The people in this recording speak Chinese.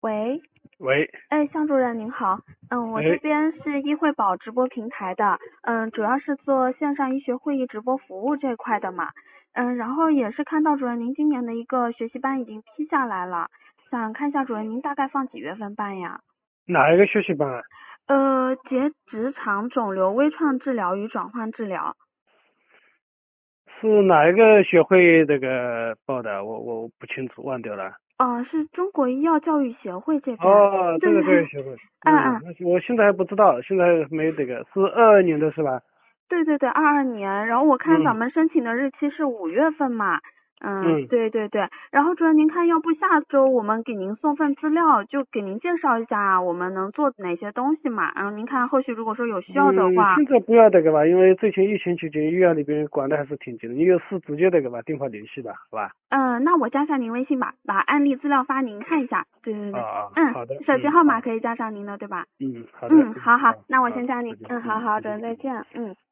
喂， 喂， 哎，向主任您好，我这哎， 边是医惠宝直播平台的，主要是做线上医学会议直播服务这一块的嘛，然后也是看到主任您今年的一个学习班已经批下来了，想看一下主任您大概放几月份办呀？ 哪一个学习班啊？ 结直肠肿瘤微创治疗与转换治疗。 是哪一个学会这个报的？我不清楚，忘掉了。 是中国医药教育协会这边。 哦，这对， 个教育学会。 嗯嗯， 那我现在还不知道，现在没这个，是22年的是吧？ 对对对，22年，然后我看咱嗯们申请的日期是5月份嘛， 嗯， 对对对，然后主任您看，要不下周我们给您送份资料，就给您介绍一下我们能做哪些东西嘛，然后您看后续如果说有需要的话， 现在不要这个吧，因为最近疫情期间医院里边管的还是挺紧的，你有事直接这个吧，电话联系吧，好吧？ 那我加上您微信吧，把案例资料发您看一下，对对对， 好的， 手机号码好， 可以加上您的对吧？ 好的， 好好， 好， 那我好， 先加您， 再见， 好好， 再见。 主任再见，